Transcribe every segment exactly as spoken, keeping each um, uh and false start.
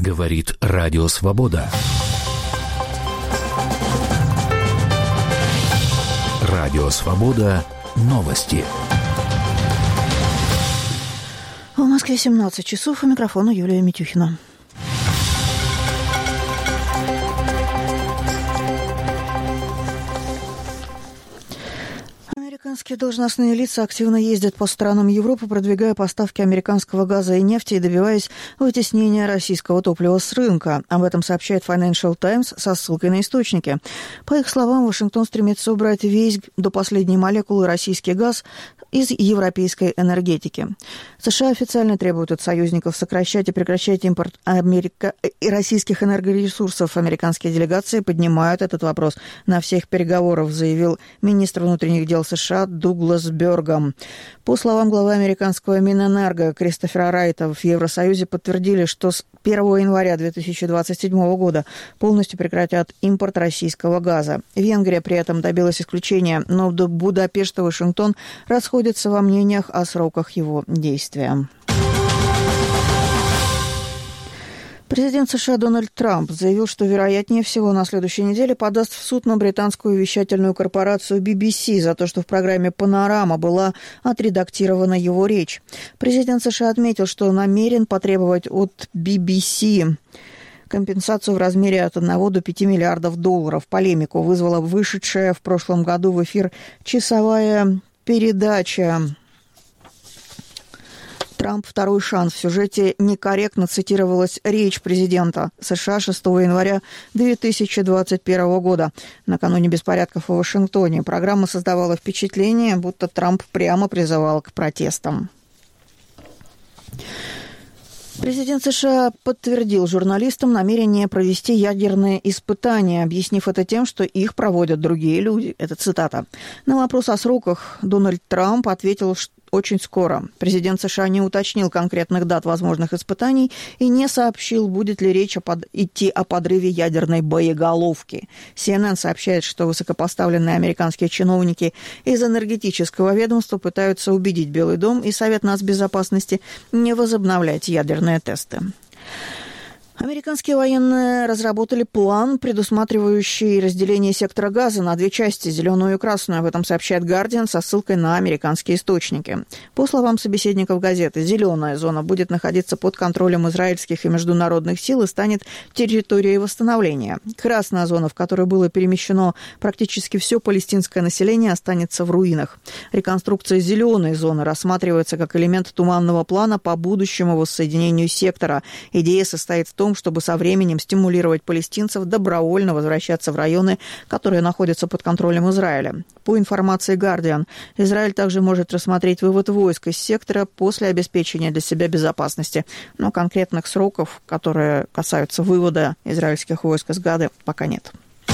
Говорит Радио Свобода. Радио Свобода. Новости. В Москве семнадцать часов. У микрофона Юлия Митюхина. Американские должностные лица активно ездят по странам Европы, продвигая поставки американского газа и нефти и добиваясь вытеснения российского топлива с рынка. Об этом сообщает Financial Times со ссылкой на источники. По их словам, Вашингтон стремится убрать весь до последней молекулы российский газ из европейской энергетики. США официально требуют от союзников сокращать и прекращать импорт Америка... и российских энергоресурсов. Американские делегации поднимают этот вопрос на всех переговорах, заявил министр внутренних дел США Дуглас Бёргам. По словам главы американского Минэнерго Кристофера Райта, в Евросоюзе подтвердили, что с первого января две тысячи двадцать седьмого года полностью прекратят импорт российского газа. Венгрия при этом добилась исключения, но Будапешт и Вашингтон расходятся во мнениях о сроках его действия. Президент США Дональд Трамп заявил, что, вероятнее всего, на следующей неделе подаст в суд на британскую вещательную корпорацию би би си за то, что в программе «Панорама» была отредактирована его речь. Президент США отметил, что намерен потребовать от би би си компенсацию в размере от одного до пяти миллиардов долларов. Полемику вызвала вышедшая в прошлом году в эфир часовая передача «Трамп. Второй шанс». В сюжете некорректно цитировалась речь президента США шестого января две тысячи двадцать первого года, накануне беспорядков в Вашингтоне. Программа создавала впечатление, будто Трамп прямо призывал к протестам. Президент США подтвердил журналистам намерение провести ядерные испытания, объяснив это тем, что их проводят другие люди. Это цитата. На вопрос о сроках Дональд Трамп ответил, что очень скоро. Президент США не уточнил конкретных дат возможных испытаний и не сообщил, будет ли речь о под... идти о подрыве ядерной боеголовки. си эн эн сообщает, что высокопоставленные американские чиновники из энергетического ведомства пытаются убедить Белый дом и Совет нацбезопасности не возобновлять ядерные тесты. Американские военные разработали план, предусматривающий разделение сектора газа на две части, зеленую и красную. Об этом сообщает «Гардиан» со ссылкой на американские источники. По словам собеседников газеты, зеленая зона будет находиться под контролем израильских и международных сил и станет территорией восстановления. Красная зона, в которую было перемещено практически все палестинское население, останется в руинах. Реконструкция зеленой зоны рассматривается как элемент туманного плана по будущему воссоединению сектора. Идея состоит в том, чтобы со временем стимулировать палестинцев добровольно возвращаться в районы, которые находятся под контролем Израиля. По информации «Гардиан», Израиль также может рассмотреть вывод войск из сектора после обеспечения для себя безопасности. Но конкретных сроков, которые касаются вывода израильских войск из Газы, пока нет.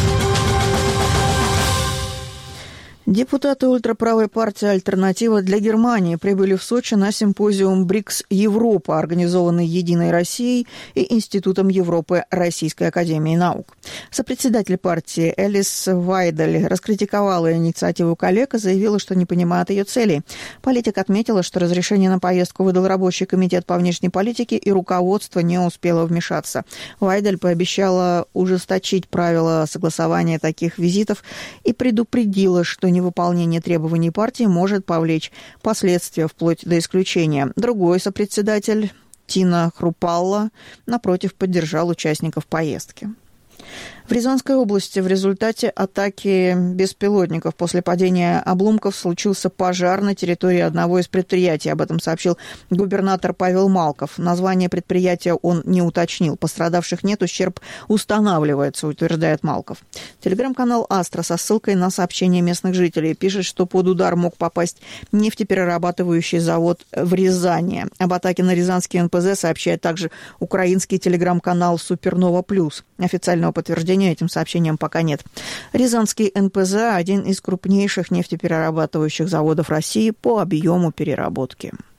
Депутаты ультраправой партии «Альтернатива для Германии» прибыли в Сочи на симпозиум БРИКС Европа, организованный Единой Россией и Институтом Европы Российской академии наук. Сопредседатель партии Элис Вайдель раскритиковала инициативу коллег и заявила, что не понимает ее целей. Политик отметила, что разрешение на поездку выдал рабочий комитет по внешней политике, и руководство не успело вмешаться. Вайдель пообещала ужесточить правила согласования таких визитов и предупредила, что невыполнение требований партии может повлечь последствия вплоть до исключения. Другой сопредседатель Тина Хрупалла, напротив, поддержал участников поездки. В Рязанской области в результате атаки беспилотников после падения обломков случился пожар на территории одного из предприятий. Об этом сообщил губернатор Павел Малков. Название предприятия он не уточнил. Пострадавших нет, ущерб устанавливается, утверждает Малков. Телеграм-канал «Астра» со ссылкой на сообщение местных жителей пишет, что под удар мог попасть нефтеперерабатывающий завод в Рязани. Об атаке на рязанский эн пэ зэ сообщает также украинский телеграм-канал «Супернова Плюс». Официального подтверждения этим сообщением пока нет. Рязанский эн пэ зэ – один из крупнейших нефтеперерабатывающих заводов России по объему переработки.